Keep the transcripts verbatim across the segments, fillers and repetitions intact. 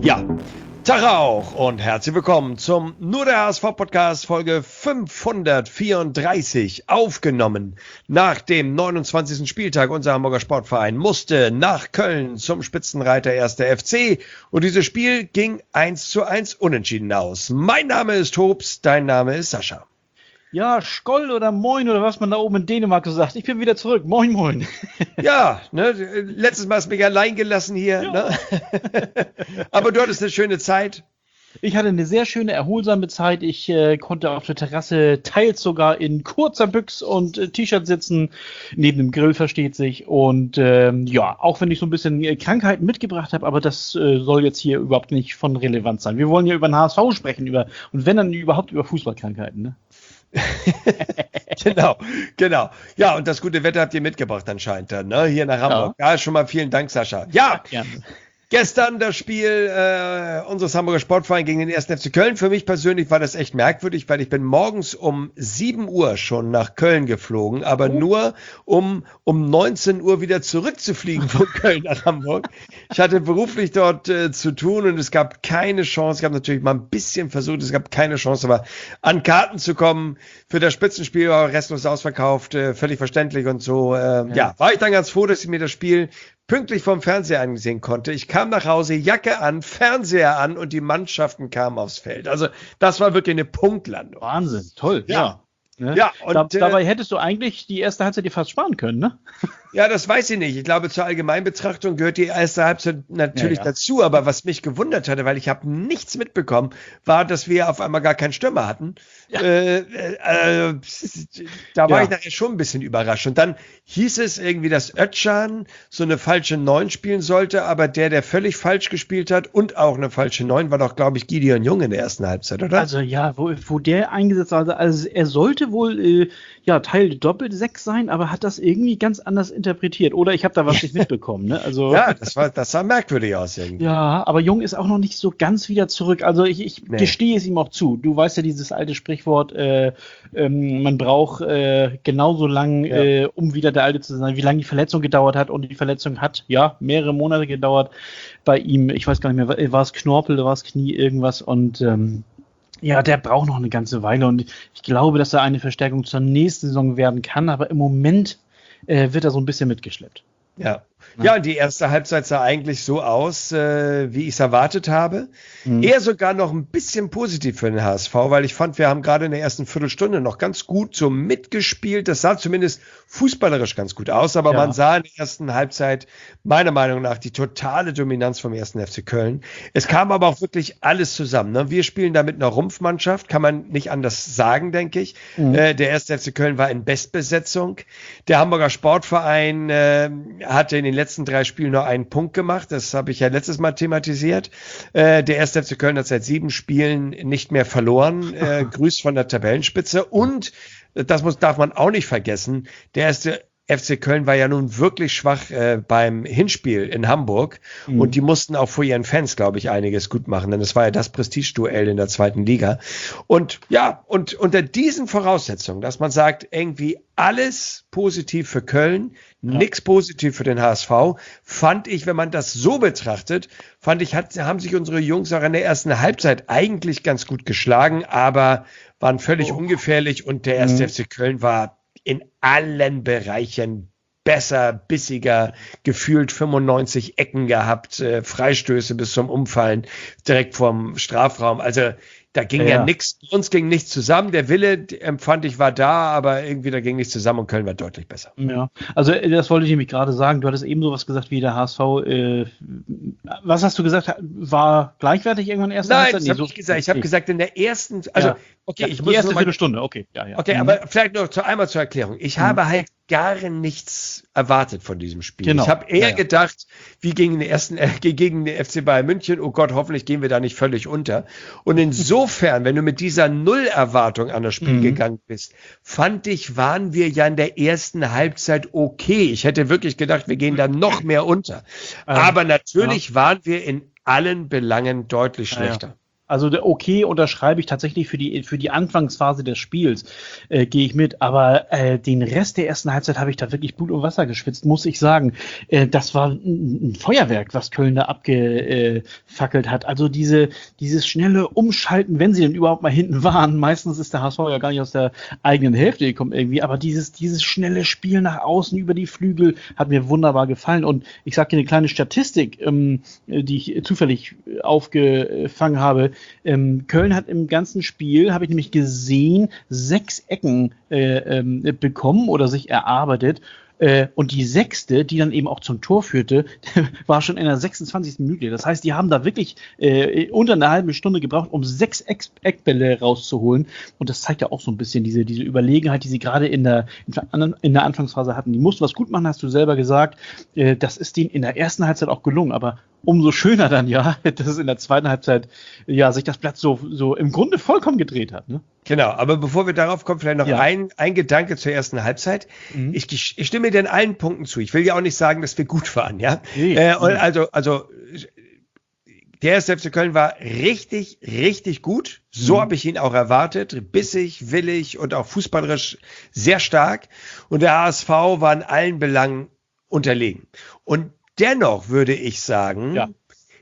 Ja, Tag auch und herzlich willkommen zum Nur der H S V-Podcast Folge fünfhundertvierunddreißig, aufgenommen nach dem neunundzwanzigsten Spieltag. Unser Hamburger Sportverein musste nach Köln zum Spitzenreiter erster F C und dieses Spiel ging eins zu eins unentschieden aus. Mein Name ist Hobbs, dein Name ist Sascha. Ja, Skoll oder Moin oder was man da oben in Dänemark so sagt. Ich bin wieder zurück. Moin, moin. Ja, ne, letztes Mal hast du mich allein gelassen hier. Ja. Ne? Aber du hattest eine schöne Zeit. Ich hatte eine sehr schöne, erholsame Zeit. Ich äh, konnte auf der Terrasse teils sogar in kurzer Büchs und äh, T-Shirt sitzen. Neben dem Grill, versteht sich. Und ähm, ja, auch wenn ich so ein bisschen äh, Krankheiten mitgebracht habe, aber das äh, soll jetzt hier überhaupt nicht von Relevanz sein. Wir wollen ja über den H S V sprechen, über und wenn dann überhaupt über Fußballkrankheiten, ne? Genau, genau. Ja, und das gute Wetter habt ihr mitgebracht anscheinend dann, ne? Hier nach Hamburg. Ja, ja schon mal vielen Dank, Sascha. Ja, ja. Gestern das Spiel äh, unseres Hamburger Sportvereins gegen den ersten F C Köln. Für mich persönlich war das echt merkwürdig, weil ich bin morgens um sieben Uhr schon nach Köln geflogen, aber oh. nur um um neunzehn Uhr wieder zurückzufliegen von Köln nach Hamburg. Ich hatte beruflich dort äh, zu tun und es gab keine Chance. Ich habe natürlich mal ein bisschen versucht, es gab keine Chance, aber an Karten zu kommen für das Spitzenspiel, war restlos ausverkauft, äh, völlig verständlich und so. Äh, ja. ja, war ich dann ganz froh, dass ich mir das Spiel pünktlich vom Fernseher angesehen konnte. Ich kam nach Hause, Jacke an, Fernseher an und die Mannschaften kamen aufs Feld. Also das war wirklich eine Punktlandung. Wahnsinn, toll. Ja. ja. Ne? Ja, und da, äh, dabei hättest du eigentlich die erste Halbzeit dir fast sparen können, ne? Ja, das weiß ich nicht. Ich glaube, zur Allgemeinbetrachtung gehört die erste Halbzeit natürlich ja, ja. dazu. Aber was mich gewundert hatte, weil ich habe nichts mitbekommen, war, dass wir auf einmal gar keinen Stürmer hatten. Ja. Äh, äh, da war ja. ich nachher schon ein bisschen überrascht. Und dann hieß es irgendwie, dass Özcan so eine falsche Neun spielen sollte, aber der, der völlig falsch gespielt hat und auch eine falsche Neun, war doch, glaube ich, Gideon Jung in der ersten Halbzeit, oder? Also ja, wo, wo der eingesetzt war, also er sollte wohl äh, ja Teil doppelt sechs sein, aber hat das irgendwie ganz anders interpretiert. Oder ich habe da was nicht mitbekommen. Ne? Also, ja, das war, das sah merkwürdig aus irgendwie. Ja, aber Jung ist auch noch nicht so ganz wieder zurück. Also ich, ich nee. gestehe es ihm auch zu. Du weißt ja dieses alte Sprichwort, äh, ähm, man braucht äh, genauso lang, ja. äh, um wieder der Alte zu sein, wie lange die Verletzung gedauert hat. Und die Verletzung hat, ja, mehrere Monate gedauert bei ihm. Ich weiß gar nicht mehr, war es Knorpel, war es Knie, irgendwas. Und ähm, ja, der braucht noch eine ganze Weile. Und ich glaube, dass er eine Verstärkung zur nächsten Saison werden kann. Aber im Moment äh, wird er so ein bisschen mitgeschleppt. Ja. Ja, und die erste Halbzeit sah eigentlich so aus, äh, wie ich es erwartet habe. Mhm. Eher sogar noch ein bisschen positiv für den H S V, weil ich fand, wir haben gerade in der ersten Viertelstunde noch ganz gut so mitgespielt. Das sah zumindest fußballerisch ganz gut aus, aber ja. man sah in der ersten Halbzeit meiner Meinung nach die totale Dominanz vom ersten F C Köln. Es kam aber auch wirklich alles zusammen. Ne? Wir spielen da mit einer Rumpfmannschaft, kann man nicht anders sagen, denke ich. Mhm. Äh, der erste F C Köln war in Bestbesetzung. Der Hamburger Sportverein äh, hatte in den letzten drei Spielen nur einen Punkt gemacht. Das habe ich ja letztes Mal thematisiert. Äh, der erste F C Köln hat seit sieben Spielen nicht mehr verloren. Äh, grüßt von der Tabellenspitze. Und, das muss, darf man auch nicht vergessen, der erste F C Köln war ja nun wirklich schwach äh, beim Hinspiel in Hamburg. Mhm. Und die mussten auch vor ihren Fans, glaube ich, einiges gut machen. Denn es war ja das Prestigeduell in der zweiten Liga. Und ja, und unter diesen Voraussetzungen, dass man sagt, irgendwie alles positiv für Köln, ja. nichts positiv für den H S V, fand ich, wenn man das so betrachtet, fand ich, hat, haben sich unsere Jungs auch in der ersten Halbzeit eigentlich ganz gut geschlagen, aber waren völlig oh. ungefährlich und der erste mhm. F C Köln war in allen Bereichen besser, bissiger, gefühlt fünfundneunzig Ecken gehabt, äh, Freistöße bis zum Umfallen, direkt vorm Strafraum. Also da ging ja, ja nichts, uns ging nichts zusammen. Der Wille, empfand ich, war da, aber irgendwie da ging nichts zusammen und Köln war deutlich besser. Ja, also das wollte ich nämlich gerade sagen. Du hattest eben sowas gesagt wie der H S V. Äh, was hast du gesagt? War gleichwertig irgendwann erst? Nein, das nee, habe so, ich gesagt. Ich habe gesagt, in der ersten, also ja. okay, ich die muss erste mal, Viertelstunde, okay. Ja, ja. Okay, mhm. aber vielleicht noch zu, einmal zur Erklärung. Ich mhm. habe halt gar nichts erwartet von diesem Spiel. Genau. Ich habe eher ja, ja. gedacht, wie gegen den ersten, äh, gegen den F C Bayern München, oh Gott, hoffentlich gehen wir da nicht völlig unter. Und insofern, wenn du mit dieser Null-Erwartung an das Spiel mhm. gegangen bist, fand ich, waren wir ja in der ersten Halbzeit okay. Ich hätte wirklich gedacht, wir gehen da noch mehr unter. Ähm, Aber natürlich ja. waren wir in allen Belangen deutlich schlechter. Ja, ja. Also okay, unterschreibe ich tatsächlich für die für die Anfangsphase des Spiels, äh, gehe ich mit. Aber äh, den Rest der ersten Halbzeit habe ich da wirklich Blut und Wasser geschwitzt, muss ich sagen. Äh, das war ein, ein Feuerwerk, was Köln da abgefackelt hat. Also diese dieses schnelle Umschalten, wenn sie denn überhaupt mal hinten waren. Meistens ist der H S V ja gar nicht aus der eigenen Hälfte gekommen irgendwie. Aber dieses dieses schnelle Spiel nach außen über die Flügel hat mir wunderbar gefallen. Und ich sage dir eine kleine Statistik, ähm, die ich zufällig aufgefangen habe. Ähm, Köln hat im ganzen Spiel, habe ich nämlich gesehen, sechs Ecken äh, ähm, bekommen oder sich erarbeitet. Äh, und die sechste, die dann eben auch zum Tor führte, war schon in der sechsundzwanzigsten Minute. Das heißt, die haben da wirklich äh, unter einer halben Stunde gebraucht, um sechs Eck- Eckbälle rauszuholen. Und das zeigt ja auch so ein bisschen diese, diese Überlegenheit, die sie gerade in der, in der Anfangsphase hatten. Die mussten was gut machen, hast du selber gesagt. Äh, das ist denen in der ersten Halbzeit auch gelungen. Aber umso schöner dann ja, dass es in der zweiten Halbzeit ja sich das Blatt so, so im Grunde vollkommen gedreht hat. Ne? Genau, aber bevor wir darauf kommen, vielleicht noch ja. ein, ein Gedanke zur ersten Halbzeit. Mhm. Ich, ich stimme dir in allen Punkten zu. Ich will ja auch nicht sagen, dass wir gut waren, ja. Nee. Äh, und also, also der erste F C Köln war richtig, richtig gut. So mhm. habe ich ihn auch erwartet. Bissig, willig und auch fußballerisch sehr stark. Und der H S V war in allen Belangen unterlegen. Und dennoch würde ich sagen, ja.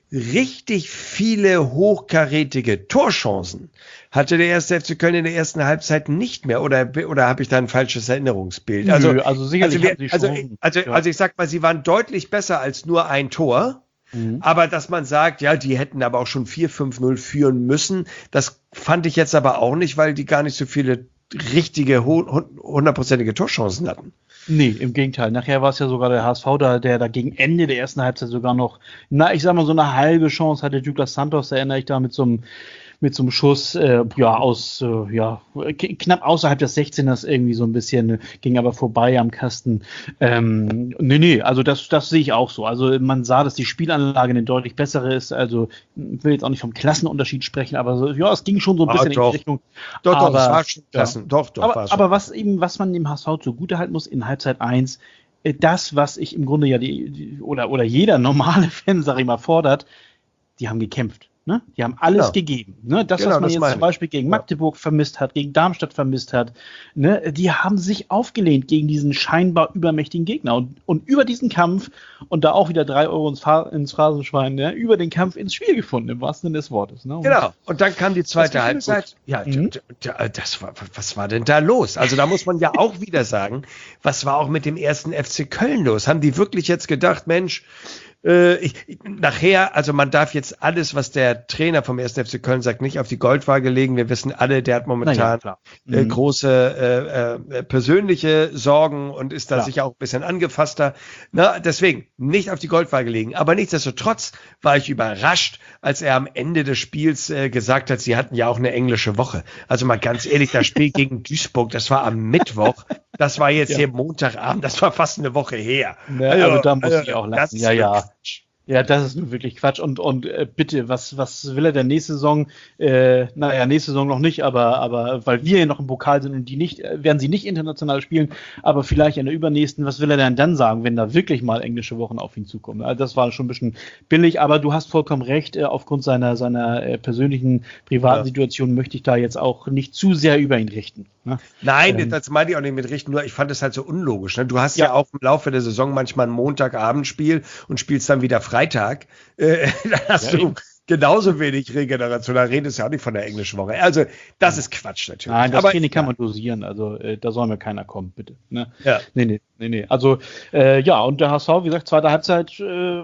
richtig viele hochkarätige Torchancen hatte der erste F C Köln in der ersten Halbzeit nicht mehr. Oder, oder habe ich da ein falsches Erinnerungsbild? Also, Nö, also sicherlich also, wir, also, also, ja. also ich sag mal, sie waren deutlich besser als nur ein Tor. Mhm. Aber dass man sagt, ja, die hätten aber auch schon vier fünf null führen müssen, das fand ich jetzt aber auch nicht, weil die gar nicht so viele richtige, hundertprozentige Torchancen hatten. Nee, im Gegenteil. Nachher war es ja sogar der H S V, da, der da gegen Ende der ersten Halbzeit sogar noch, na, ich sag mal, so eine halbe Chance hatte Douglas Santos, da erinnere ich da mit so einem mit so einem Schuss, äh, ja, aus, äh, ja, k- knapp außerhalb des sechzehners irgendwie so ein bisschen, ging aber vorbei am Kasten. Ähm, nee, nee, also das, das sehe ich auch so. Also man sah, dass die Spielanlage eine deutlich bessere ist. Also ich will jetzt auch nicht vom Klassenunterschied sprechen, aber so, ja, es ging schon so ein bisschen ah, doch. in die Richtung. Doch, doch, aber, es war schon Klassen. Ja. Doch, doch, aber, war schon. aber was eben, was man dem H S V zugutehalten muss in Halbzeit eins, das, was ich im Grunde ja die, die oder, oder jeder normale Fan, sag ich mal, fordert, die haben gekämpft. Ne? Die haben alles genau. gegeben. Ne? Das, genau, was man das jetzt zum Beispiel gegen Magdeburg ja. vermisst hat, gegen Darmstadt vermisst hat, ne? Die haben sich aufgelehnt gegen diesen scheinbar übermächtigen Gegner. Und, und über diesen Kampf, und da auch wieder drei Euro ins, Fa- ins Phrasenschwein, ne? Über den Kampf ins Spiel gefunden, im wahrsten Sinne des Wortes. Ne? Und genau. Und dann kam die zweite Halbzeit. Ja, mhm. d- d- das war, was war denn da los? Also da muss man ja auch wieder sagen, was war auch mit dem ersten F C Köln los? Haben die wirklich jetzt gedacht, Mensch, Äh, ich, nachher, also man darf jetzt alles, was der Trainer vom ersten F C Köln sagt, nicht auf die Goldwaage legen. Wir wissen alle, der hat momentan ja, äh, mhm. große äh, äh, persönliche Sorgen und ist da klar. sicher auch ein bisschen angefasster. Na, deswegen nicht auf die Goldwaage legen. Aber nichtsdestotrotz war ich überrascht, als er am Ende des Spiels äh, gesagt hat, sie hatten ja auch eine englische Woche. Also mal ganz ehrlich, das Spiel gegen Duisburg, das war am Mittwoch. Das war jetzt ja. hier Montagabend, das war fast eine Woche her. Ja, also, also da muss also, ich auch lachen. Ja, ja. Ja, das ist nun wirklich Quatsch. Und, und äh, bitte, was, was will er denn nächste Saison? Äh, naja, nächste Saison noch nicht, aber, aber weil wir ja noch im Pokal sind und die nicht, äh, werden sie nicht international spielen, aber vielleicht in der übernächsten, was will er denn dann sagen, wenn da wirklich mal englische Wochen auf ihn zukommen? Also das war schon ein bisschen billig, aber du hast vollkommen recht, äh, aufgrund seiner, seiner äh, persönlichen, privaten ja. Situation möchte ich da jetzt auch nicht zu sehr über ihn richten. Ne? Nein, ähm, das meine ich auch nicht mit richten, nur ich fand es halt so unlogisch. Ne? Du hast ja. ja auch im Laufe der Saison manchmal ein Montagabendspiel und spielst dann wieder Freitag. Äh, dann hast ja, du eben. genauso wenig Regeneration. Da redest du ja auch nicht von der englischen Woche. Also, das ist Quatsch natürlich. Nein, das Aber, Training kann ja. man dosieren. Also, äh, da soll mir keiner kommen, bitte. Ne? Ja. Nee, nee, nee, nee. Also, äh, ja, und der H S V, wie gesagt, zweite Halbzeit äh,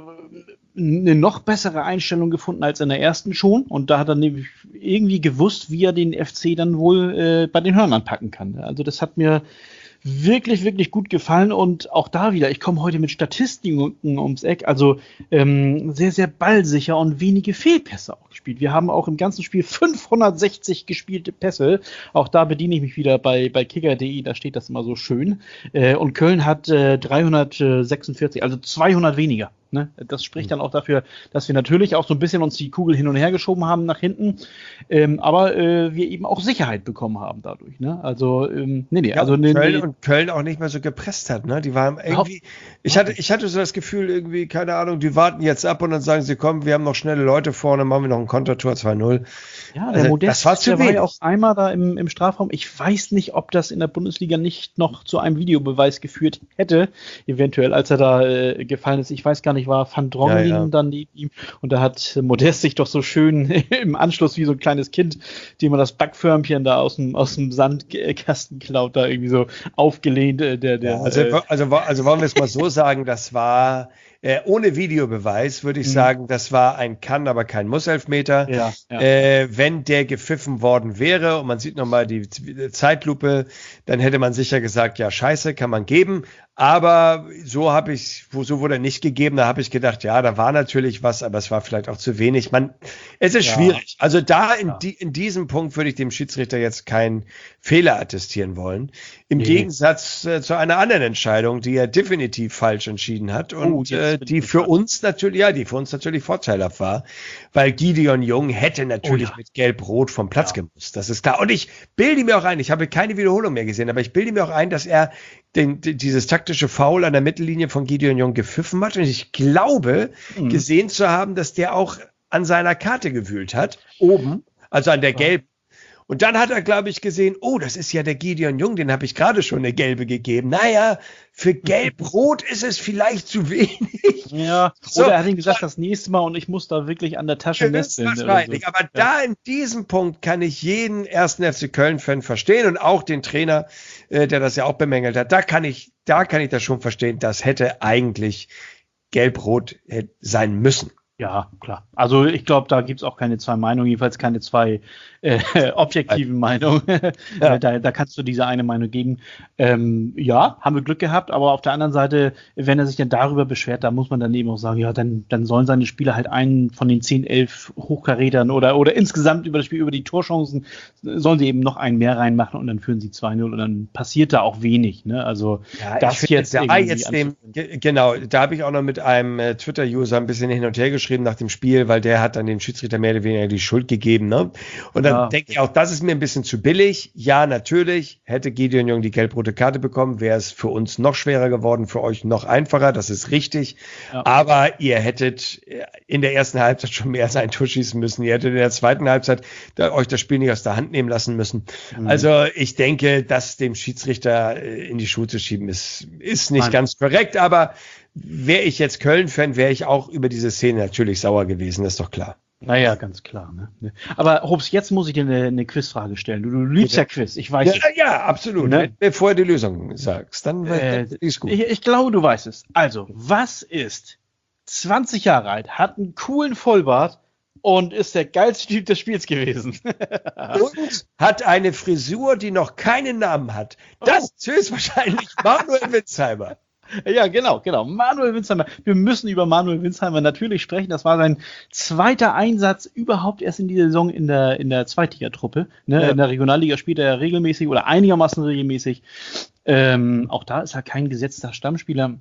eine noch bessere Einstellung gefunden als in der ersten schon. Und da hat er nämlich irgendwie gewusst, wie er den F C dann wohl äh, bei den Hörnern packen kann. Also, das hat mir wirklich, wirklich gut gefallen und auch da wieder, ich komme heute mit Statistiken ums Eck, also ähm, sehr, sehr ballsicher und wenige Fehlpässe auch gespielt. Wir haben auch im ganzen Spiel fünfhundertsechzig gespielte Pässe, auch da bediene ich mich wieder bei, bei kicker punkt de, da steht das immer so schön, äh, und Köln hat äh, dreihundertsechsundvierzig, also zweihundert weniger. Ne? Das spricht dann auch dafür, dass wir natürlich auch so ein bisschen uns die Kugel hin und her geschoben haben nach hinten, ähm, aber äh, wir eben auch Sicherheit bekommen haben dadurch. Ne? Also, ähm, nee, nee. Ja, also, und, nee, Köln, nee. und Köln auch nicht mehr so gepresst hat. Ne? Die waren irgendwie, ich hatte, ich hatte so das Gefühl, irgendwie, keine Ahnung, die warten jetzt ab und dann sagen sie, komm, wir haben noch schnelle Leute vorne, machen wir noch ein Kontertor zwei null. Ja, der also, Modest, das war zu der wenig. war ja auch einmal da im, im Strafraum. Ich weiß nicht, ob das in der Bundesliga nicht noch zu einem Videobeweis geführt hätte, eventuell, als er da äh, gefallen ist. Ich weiß gar nicht, war Van Drongelen Ja, ja. dann neben ihm und da hat Modest sich doch so schön im Anschluss wie so ein kleines Kind, dem man das Backförmchen da aus dem, aus dem Sandkasten klaut, da irgendwie so aufgelehnt. Äh, der, der, Ja, also, äh, also, also wollen wir es mal so sagen, das war äh, ohne Videobeweis, würde ich Mhm. sagen, das war ein Kann, aber kein Muss-Elfmeter. ja, ja. Äh, wenn der gepfiffen worden wäre und man sieht nochmal die Z- Zeitlupe, dann hätte man sicher gesagt, ja, scheiße, kann man geben. Aber so habe ich, so wurde er nicht gegeben. Da habe ich gedacht, ja, da war natürlich was, aber es war vielleicht auch zu wenig. Man, es ist Ja. schwierig. Also da in, Ja. die, in diesem Punkt würde ich dem Schiedsrichter jetzt keinen Fehler attestieren wollen. Im Nee. Gegensatz äh, zu einer anderen Entscheidung, die er definitiv falsch entschieden hat und Oh, jetzt äh, bin die ich für gespannt. uns natürlich, ja, die für uns natürlich vorteilhaft war, weil Gideon Jung hätte natürlich Oh ja. mit Gelb-Rot vom Platz Ja. gemusst. Das ist klar. Und ich bilde mir auch ein, ich habe keine Wiederholung mehr gesehen, aber ich bilde mir auch ein, dass er den, die- dieses taktische Foul an der Mittellinie von Gideon Jung gepfiffen hat. Und ich glaube, Mhm. gesehen zu haben, dass der auch an seiner Karte gewühlt hat, oben, also an der Ja. gelben. Und dann hat er, glaube ich, gesehen, oh, das ist ja der Gideon Jung, den habe ich gerade schon eine gelbe gegeben. Naja, für Gelb-Rot ist es vielleicht zu wenig. Ja, So. oder er hat ihm gesagt, das nächste Mal und ich muss da wirklich an der Tasche nesteln. oder Wahrscheinlich. so. Aber da in diesem Punkt kann ich jeden ersten F C Köln-Fan verstehen und auch den Trainer, äh, der das ja auch bemängelt hat. Da kann ich, da kann ich das schon verstehen. Das hätte eigentlich Gelb-Rot äh, sein müssen. Ja, klar. Also ich glaube, da gibt's auch keine zwei Meinungen, jedenfalls keine zwei äh, objektiven Meinungen. Ja. da, da kannst du diese eine Meinung geben. Ähm, ja, haben wir Glück gehabt, aber auf der anderen Seite, wenn er sich dann darüber beschwert, da muss man dann eben auch sagen, ja, dann, dann sollen seine Spieler halt einen von den zehn, elf Hochkarätern oder, oder insgesamt über das Spiel, über die Torchancen, sollen sie eben noch einen mehr reinmachen und dann führen sie zwei null und dann passiert da auch wenig. Ne? Also Ja, das ich finde, jetzt da irgendwie jetzt dem, anzuführen. ge- genau, da habe ich auch noch mit einem äh, Twitter-User ein bisschen hin und her geschrieben nach dem Spiel, weil der hat dann dem Schiedsrichter mehr oder weniger die Schuld gegeben. Ne? Und dann Ja, denke ich auch, das ist mir ein bisschen zu billig. Ja, natürlich, hätte Gideon Jung die gelb-rote Karte bekommen, wäre es für uns noch schwerer geworden, für euch noch einfacher, das ist richtig. Ja. Aber ihr hättet in der ersten Halbzeit schon mehr als ein Tor schießen müssen. Ihr hättet in der zweiten Halbzeit da, euch das Spiel nicht aus der Hand nehmen lassen müssen. Mhm. Also ich denke, das dem Schiedsrichter äh, in die Schuhe zu schieben, ist, ist nicht Nein. ganz korrekt. Aber wäre ich jetzt Köln-Fan, wäre ich auch über diese Szene natürlich sauer gewesen, das ist doch klar. Naja, ganz klar. Ne? Aber Hobbs, jetzt muss ich dir eine, eine Quizfrage stellen. Du, du liebst Bitte. ja Quiz, ich weiß Ja, es. ja, absolut. Ne? Wenn du mir vorher die Lösung sagst, dann, Äh, dann ist gut. ich, ich glaube, du weißt es. Also, was ist zwanzig Jahre alt, hat einen coolen Vollbart und ist der geilste Typ des Spiels gewesen? Und hat eine Frisur, die noch keinen Namen hat. Das ist höchstwahrscheinlich Manuel Witzheimer. Ja, genau, genau. Manuel Winsheimer. Wir müssen über Manuel Winsheimer natürlich sprechen. Das war sein zweiter Einsatz überhaupt erst in dieser Saison in der, in der Zweitligatruppe. Ne? Ja. In der Regionalliga spielt er regelmäßig oder einigermaßen regelmäßig. Ähm, auch da ist er kein gesetzter Stammspieler.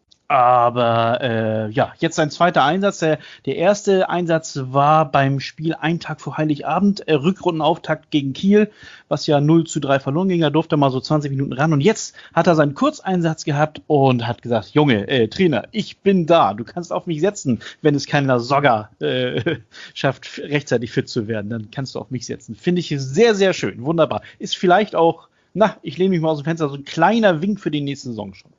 Aber äh, ja, jetzt sein zweiter Einsatz. Der, der erste Einsatz war beim Spiel einen Tag vor Heiligabend, äh, Rückrundenauftakt gegen Kiel, was ja null zu drei verloren ging. Da durfte er mal so zwanzig Minuten ran. Und jetzt hat er seinen Kurzeinsatz gehabt und hat gesagt, Junge, äh, Trainer, ich bin da. Du kannst auf mich setzen, wenn es keiner Sogger äh, schafft, rechtzeitig fit zu werden. Dann kannst du auf mich setzen. Finde ich sehr, sehr schön. Wunderbar. Ist vielleicht auch, na, ich lehne mich mal aus dem Fenster, so ein kleiner Wink für die nächste Saison schon.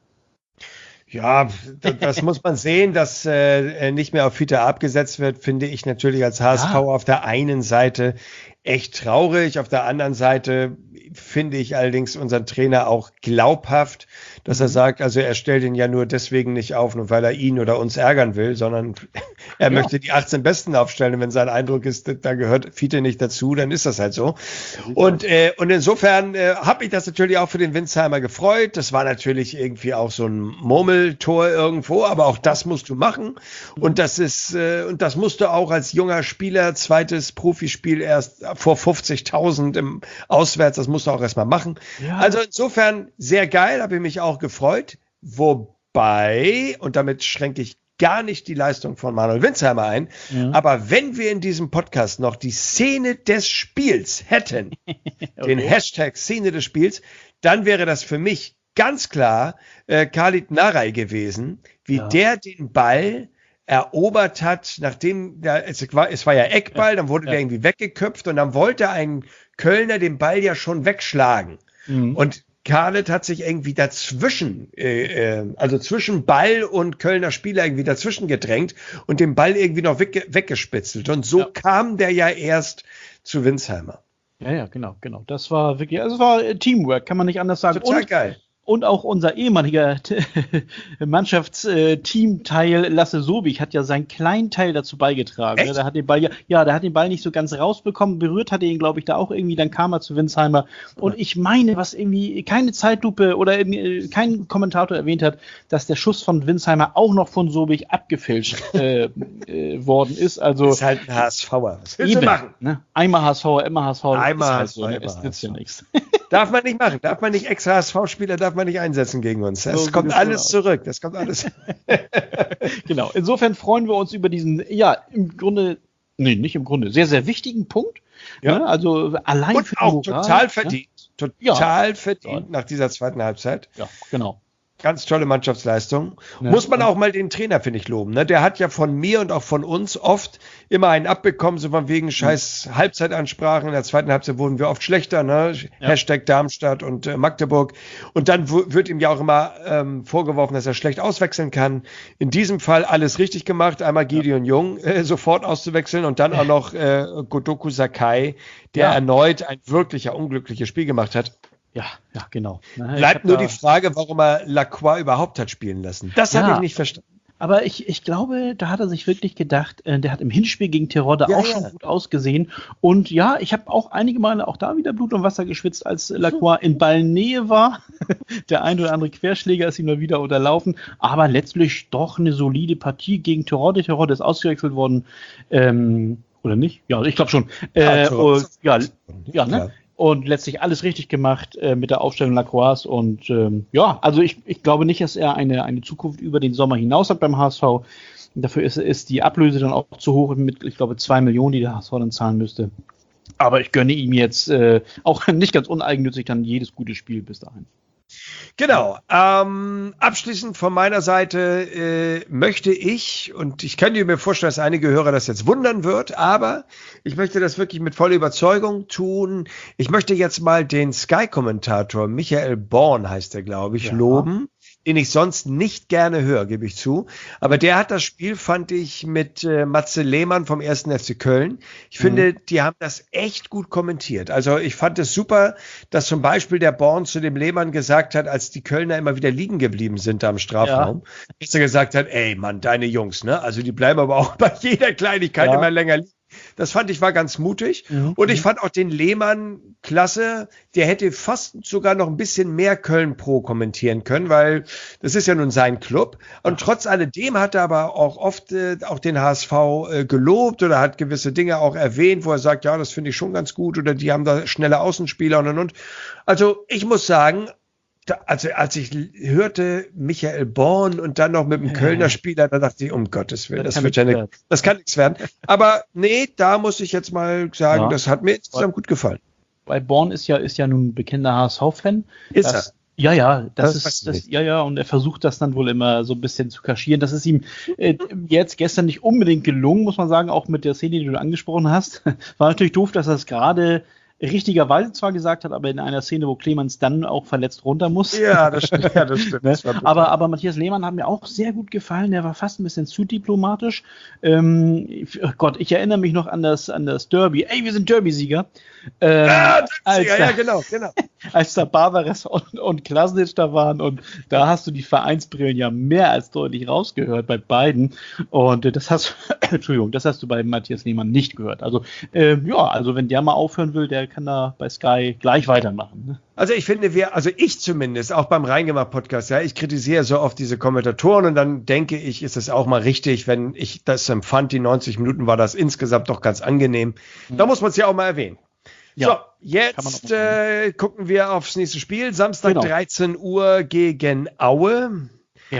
Ja, das, das muss man sehen, dass äh, nicht mehr auf Fiete abgesetzt wird, finde ich natürlich als H S V Ja. auf der einen Seite echt traurig. Auf der anderen Seite finde ich allerdings unseren Trainer auch glaubhaft, dass er sagt, also er stellt ihn ja nur deswegen nicht auf, nur weil er ihn oder uns ärgern will, sondern er Ja. möchte die achtzehn Besten aufstellen. Und wenn sein Eindruck ist, da gehört Fiete nicht dazu, dann ist das halt so. Und, äh, und insofern äh, habe ich das natürlich auch für den Winsheimer gefreut. Das war natürlich irgendwie auch so ein Murmeltor irgendwo, aber auch das musst du machen. Und das ist, äh, und das musst du auch als junger Spieler, zweites Profispiel erst vor fünfzigtausend im Auswärts, das musst du auch erstmal machen. Ja. Also insofern sehr geil, habe ich mich auch gefreut. Wobei, und damit schränke ich gar nicht die Leistung von Manuel Winsheimer ein. Mhm. Aber wenn wir in diesem Podcast noch die Szene des Spiels hätten, okay. den Hashtag Szene des Spiels, dann wäre das für mich ganz klar äh, Khalid Narey gewesen, wie ja. der den Ball erobert hat, nachdem, ja, es, war, es war ja Eckball, dann wurde ja. der irgendwie weggeköpft und dann wollte ein Kölner den Ball ja schon wegschlagen. Mhm. Und Khalid hat sich irgendwie dazwischen, äh, äh, also zwischen Ball und Kölner Spieler irgendwie dazwischen gedrängt und den Ball irgendwie noch wegge- weggespitzelt. Und so ja. kam der ja erst zu Winsheimer. Ja, ja, genau, genau. Das war wirklich, also es war Teamwork, kann man nicht anders sagen. Total und, geil. Und auch unser ehemaliger Mannschaftsteamteil Lasse Sobich hat ja seinen kleinen Teil dazu beigetragen. Echt? Der hat den Ball ja, ja, der hat den Ball nicht so ganz rausbekommen, berührt hatte ihn, glaube ich, da auch irgendwie, dann kam er zu Winsheimer. Und ich meine, was irgendwie keine Zeitlupe oder kein Kommentator erwähnt hat, dass der Schuss von Winsheimer auch noch von Sobich abgefälscht äh, äh, worden ist. Also das ist halt ein H S V'er. Was willst du machen? Ne? Einmal H S V'er, immer H S V. Einmal H S V, halt so, ist nützt ja nichts. Darf man nicht machen. Darf man nicht extra H S V-Spieler, darf man nicht einsetzen gegen uns. Das so kommt alles zurück. Das kommt alles. Genau. Insofern freuen wir uns über diesen, ja, im Grunde, nee, nicht im Grunde, sehr, sehr wichtigen Punkt. Ja. Ne? Also allein und für auch Moral, total verdient. Ja? Total ja. verdient ja. nach dieser zweiten Halbzeit. Ja, genau. Ganz tolle Mannschaftsleistung. Ja. Muss man auch mal den Trainer, finde ich, loben. Ne? Der hat ja von mir und auch von uns oft immer einen abbekommen, so von wegen scheiß mhm. Halbzeitansprachen. In der zweiten Halbzeit wurden wir oft schlechter. Ne? Ja. Hashtag Darmstadt und äh, Magdeburg. Und dann w- wird ihm ja auch immer ähm, vorgeworfen, dass er schlecht auswechseln kann. In diesem Fall alles richtig gemacht. Einmal Gideon ja. Jung äh, sofort auszuwechseln und dann auch noch äh, Godoku Sakai, der ja. erneut ein wirklicher unglückliches Spiel gemacht hat. Ja, ja, genau. Na, Bleibt nur die Frage, warum er Lacroix überhaupt hat spielen lassen. Das ja, habe ich nicht verstanden. Aber ich, ich glaube, da hat er sich wirklich gedacht, äh, der hat im Hinspiel gegen Terodde ja, auch ja. schon gut ausgesehen. Und ja, ich habe auch einige Male auch da wieder Blut und Wasser geschwitzt, als Lacroix in Ballnähe war. Der ein oder andere Querschläger ist ihm nur wieder unterlaufen. Aber letztlich doch eine solide Partie gegen Terodde. Terodde ist ausgewechselt worden. Ähm, oder nicht? Ja, ich glaube schon. Äh, ja, und, ja, ja, ne? Und letztlich alles richtig gemacht äh, mit der Aufstellung Lacroix. Und ähm, ja, also ich, ich glaube nicht, dass er eine, eine Zukunft über den Sommer hinaus hat beim H S V. Dafür ist, ist die Ablöse dann auch zu hoch mit, ich glaube, zwei Millionen, die der H S V dann zahlen müsste. Aber ich gönne ihm jetzt äh, auch nicht ganz uneigennützig dann jedes gute Spiel bis dahin. Genau. Ähm, abschließend von meiner Seite äh, möchte ich, und ich könnte mir vorstellen, dass einige Hörer das jetzt wundern wird, aber ich möchte das wirklich mit voller Überzeugung tun. Ich möchte jetzt mal den Sky-Kommentator, Michael Born heißt er, glaube ich, ja. loben, den ich sonst nicht gerne höre, gebe ich zu. Aber der hat das Spiel, fand ich, mit äh, Matze Lehmann vom ersten F C Köln. Ich mhm. finde, die haben das echt gut kommentiert. Also ich fand es super, dass zum Beispiel der Born zu dem Lehmann gesagt hat, als die Kölner immer wieder liegen geblieben sind da im Strafraum, ja. dass er gesagt hat, ey Mann, deine Jungs, ne? Also die bleiben aber auch bei jeder Kleinigkeit ja. immer länger liegen. Das fand ich war ganz mutig. Mhm. Und ich fand auch den Lehmann klasse. Der hätte fast sogar noch ein bisschen mehr Köln Pro kommentieren können, weil das ist ja nun sein Club. Und trotz alledem hat er aber auch oft äh, auch den H S V äh, gelobt oder hat gewisse Dinge auch erwähnt, wo er sagt, ja, das finde ich schon ganz gut oder die haben da schnelle Außenspieler und und und. Also ich muss sagen, Da, also als ich hörte Michael Born und dann noch mit dem ja. Kölner Spieler, da dachte ich, um Gottes Willen, das, das wird ja eine, das kann nichts werden. Aber nee, da muss ich jetzt mal sagen, ja. das hat mir insgesamt gut gefallen. Weil Born ist ja, ist ja nun ein bekennender H S V-Fan. Ist das, er? Ja, ja, das, das ist, das, ja, ja, und er versucht das dann wohl immer so ein bisschen zu kaschieren. Das ist ihm äh, jetzt gestern nicht unbedingt gelungen, muss man sagen, auch mit der Szene, die du angesprochen hast. War natürlich doof, dass er es gerade richtigerweise zwar gesagt hat, aber in einer Szene, wo Clemens dann auch verletzt runter muss. Ja, das stimmt. Ja, das stimmt. Das aber, aber Matthias Lehmann hat mir auch sehr gut gefallen. Der war fast ein bisschen zu diplomatisch. Ähm, oh Gott, ich erinnere mich noch an das, an das Derby. Ey, wir sind Derby-Sieger. Ähm, ja, als da, ja, genau, genau. Als da Barbares und, und Klasnitz da waren und da hast du die Vereinsbrillen ja mehr als deutlich rausgehört bei beiden. Und äh, das hast Entschuldigung, das hast du bei Matthias Lehmann nicht gehört. Also, äh, ja, also wenn der mal aufhören will, der kann da bei Sky gleich weitermachen. Ne? Also ich finde, wir, also ich zumindest, auch beim Reingemacht-Podcast, ja, ich kritisiere so oft diese Kommentatoren und dann denke ich, ist es auch mal richtig, wenn ich das empfand, die neunzig Minuten war das insgesamt doch ganz angenehm. Mhm. Da muss man es ja auch mal erwähnen. Ja, so, jetzt äh, gucken wir aufs nächste Spiel. Samstag genau. dreizehn Uhr gegen Aue. Ja.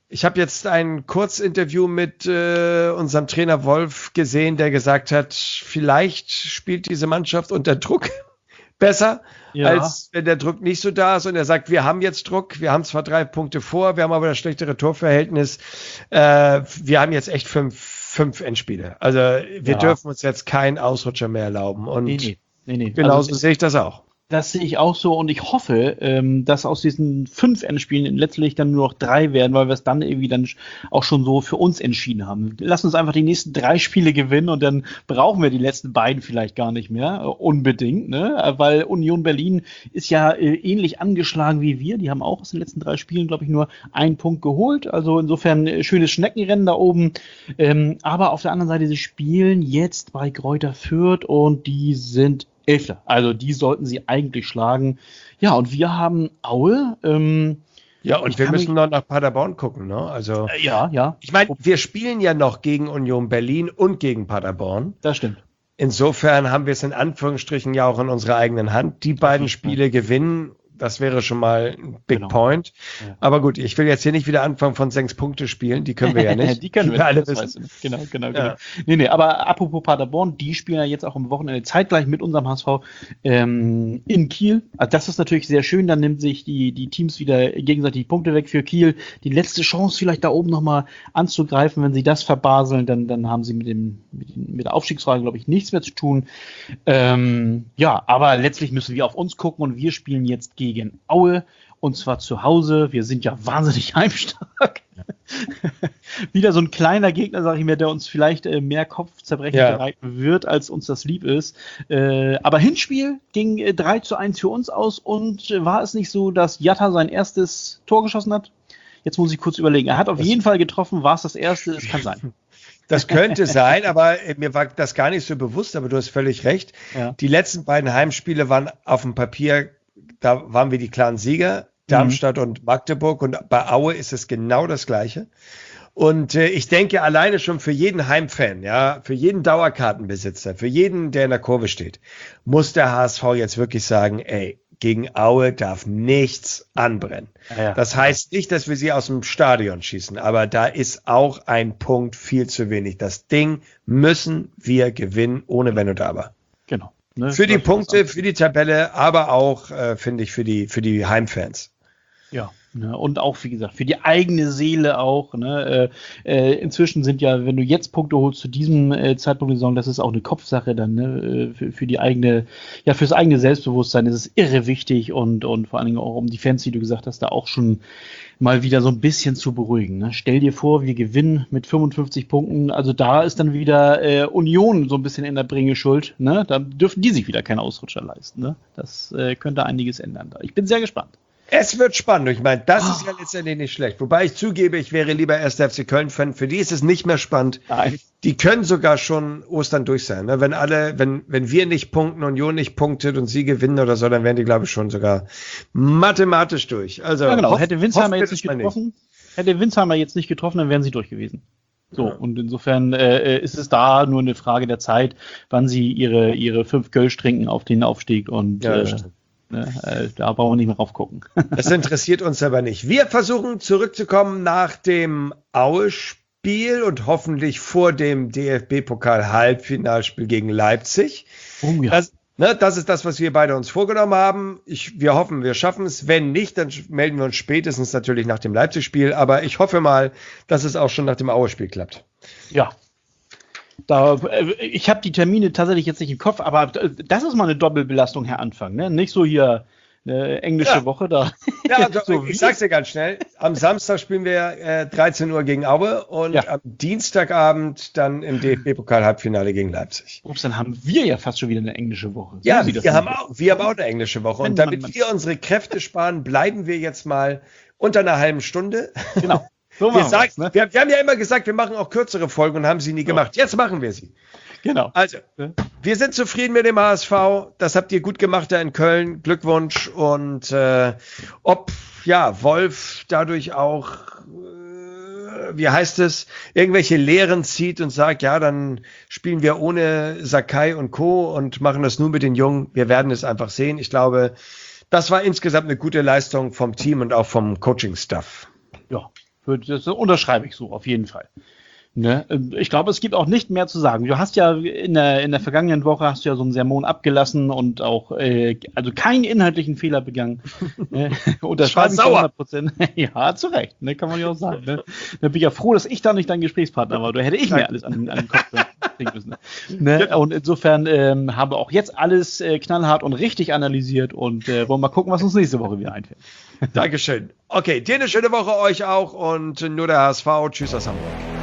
Ich habe jetzt ein Kurzinterview mit äh, unserem Trainer Wolf gesehen, der gesagt hat, vielleicht spielt diese Mannschaft unter Druck besser, ja. als wenn der Druck nicht so da ist. Und er sagt, wir haben jetzt Druck, wir haben zwar drei Punkte vor, wir haben aber das schlechtere Torverhältnis. Äh, wir haben jetzt echt fünf, fünf Endspiele. Also wir ja. dürfen uns jetzt keinen Ausrutscher mehr erlauben. Und nee, nee. Nee, nee. genauso also, sehe ich das auch. Das sehe ich auch so und ich hoffe, ähm, dass aus diesen fünf Endspielen letztlich dann nur noch drei werden, weil wir es dann irgendwie dann auch schon so für uns entschieden haben. Lass uns einfach die nächsten drei Spiele gewinnen und dann brauchen wir die letzten beiden vielleicht gar nicht mehr, äh, unbedingt, ne? Weil Union Berlin ist ja äh, ähnlich angeschlagen wie wir. Die haben auch aus den letzten drei Spielen, glaube ich, nur einen Punkt geholt. Also insofern äh, schönes Schneckenrennen da oben. Ähm, aber auf der anderen Seite, sie spielen jetzt bei Greuther Fürth und die sind Elfter. Also die sollten sie eigentlich schlagen. Ja, und wir haben Aue. Ähm, ja, und wir müssen noch nach Paderborn gucken, ne? Also äh, ja, ja. Ich meine, wir spielen ja noch gegen Union Berlin und gegen Paderborn. Das stimmt. Insofern haben wir es in Anführungsstrichen ja auch in unserer eigenen Hand. Die beiden Spiele gewinnen. Das wäre schon mal ein Big genau. Point. Ja. Aber gut, ich will jetzt hier nicht wieder anfangen von sechs Punkte spielen. Die können wir ja nicht. die können wir, wir alle wissen. Genau, genau, genau. Ja. Nee, nee, aber apropos Paderborn, die spielen ja jetzt auch am Wochenende zeitgleich mit unserem H S V ähm, in Kiel. Also das ist natürlich sehr schön. Dann nimmt sich die, die Teams wieder gegenseitig die Punkte weg für Kiel. Die letzte Chance vielleicht da oben nochmal anzugreifen. Wenn sie das verbaseln, dann, dann haben sie mit, dem, mit, den, mit der Aufstiegsfrage, glaube ich, nichts mehr zu tun. Ähm, ja, aber letztlich müssen wir auf uns gucken und wir spielen jetzt gegen gegen Aue und zwar zu Hause. Wir sind ja wahnsinnig heimstark. Ja. Wieder so ein kleiner Gegner, sage ich mir, der uns vielleicht äh, mehr Kopfzerbrechen ja. bereiten wird, als uns das lieb ist. Äh, aber Hinspiel ging äh, drei zu eins für uns aus und äh, war es nicht so, dass Jatta sein erstes Tor geschossen hat? Jetzt muss ich kurz überlegen. Er hat auf das jeden Fall getroffen. War es das erste? Es kann sein. Das könnte sein, aber mir war das gar nicht so bewusst, aber du hast völlig recht. Ja. Die letzten beiden Heimspiele waren auf dem Papier, da waren wir die klaren Sieger, Darmstadt mhm. und Magdeburg, und bei Aue ist es genau das Gleiche. Und äh, ich denke, alleine schon für jeden Heimfan, ja, für jeden Dauerkartenbesitzer, für jeden, der in der Kurve steht, muss der H S V jetzt wirklich sagen, ey, gegen Aue darf nichts anbrennen. Ja, ja. Das heißt nicht, dass wir sie aus dem Stadion schießen, aber da ist auch ein Punkt viel zu wenig. Das Ding müssen wir gewinnen, ohne Wenn und Aber. Genau. Ne, für die Punkte, für die Tabelle, aber auch, äh, finde ich, für die, für die Heimfans. Ja, ne, und auch, wie gesagt, für die eigene Seele auch. Ne, äh, äh, inzwischen sind ja, wenn du jetzt Punkte holst zu diesem äh, Zeitpunkt der Saison, das ist auch eine Kopfsache dann, ne, für, für die eigene, ja, fürs eigene Selbstbewusstsein ist es irre wichtig und, und vor allen Dingen auch um die Fans, wie du gesagt hast, da auch schon mal wieder so ein bisschen zu beruhigen. Ne? Stell dir vor, wir gewinnen mit fünfundfünfzig Punkten, also da ist dann wieder äh, Union so ein bisschen in der Bringe schuld. Ne? Da dürfen die sich wieder keine Ausrutscher leisten. Ne? Das äh, könnte einiges ändern. Ich bin sehr gespannt. Es wird spannend. Ich meine, das oh. ist ja letztendlich nicht schlecht. Wobei ich zugebe, ich wäre lieber erster F C Köln-Fan. Für die ist es nicht mehr spannend. Nein. Die können sogar schon Ostern durch sein. Ne? Wenn alle, wenn, wenn wir nicht punkten, Union nicht punktet und sie gewinnen oder so, dann wären die, glaube ich, schon sogar mathematisch durch. Also, ja, genau. Hoff, hätte Winsheimer jetzt nicht getroffen, nicht. hätte Winsheimer jetzt nicht getroffen, dann wären sie durch gewesen. So, ja. Und insofern äh, ist es da nur eine Frage der Zeit, wann sie ihre, ihre fünf Kölsch trinken auf den Aufstieg und, ja, äh, Ne, äh, da brauchen wir nicht mehr drauf gucken. Das interessiert uns aber nicht. Wir versuchen zurückzukommen nach dem Aue-Spiel und hoffentlich vor dem D F B-Pokal-Halbfinalspiel gegen Leipzig. Oh, ja. das, ne, das ist das, was wir beide uns vorgenommen haben. Ich, wir hoffen, wir schaffen es. Wenn nicht, dann melden wir uns spätestens natürlich nach dem Leipzig-Spiel. Aber ich hoffe mal, dass es auch schon nach dem Aue-Spiel klappt. Ja. Da, ich habe die Termine tatsächlich jetzt nicht im Kopf, aber das ist mal eine Doppelbelastung, Herr Anfang, ne? Nicht so hier eine englische ja. Woche da. Ja, also, so ich sag's dir ganz schnell. Am Samstag spielen wir äh, dreizehn Uhr gegen Aue und ja. am Dienstagabend dann im D F B-Pokal-Halbfinale gegen Leipzig. Ups, dann haben wir ja fast schon wieder eine englische Woche. So ja, wir haben, auch, wir haben auch eine englische Woche. Und damit man, man, wir unsere Kräfte sparen, bleiben wir jetzt mal unter einer halben Stunde. Genau. So wir, sagen, ne? wir, wir haben ja immer gesagt, wir machen auch kürzere Folgen und haben sie nie so. gemacht. Jetzt machen wir sie. Genau. Also, wir sind zufrieden mit dem H S V. Das habt ihr gut gemacht da in Köln. Glückwunsch. Und äh, ob ja Wolf dadurch auch, äh, wie heißt es, irgendwelche Lehren zieht und sagt, ja, dann spielen wir ohne Sakai und Co. und machen das nur mit den Jungen. Wir werden es einfach sehen. Ich glaube, das war insgesamt eine gute Leistung vom Team und auch vom Coaching-Staff. Ja. Das unterschreibe ich so, auf jeden Fall. Ne? Ich glaube, es gibt auch nicht mehr zu sagen. Du hast ja in der, in der vergangenen Woche hast du ja so einen Sermon abgelassen und auch äh, also keinen inhaltlichen Fehler begangen. Ne? Unterschreibe ich hundert Prozent. Ja, zu Recht, ne? Kann man ja auch sagen. Ne? Da bin ich ja froh, dass ich da nicht dein Gesprächspartner war. Da hätte ich mir alles an, an den Kopf kriegen müssen. Ne? Und insofern ähm, haben wir auch jetzt alles äh, knallhart und richtig analysiert und äh, wollen mal gucken, was uns nächste Woche wieder einfällt. Dankeschön. Okay, dir eine schöne Woche, euch auch und nur der H S V. Tschüss aus Hamburg.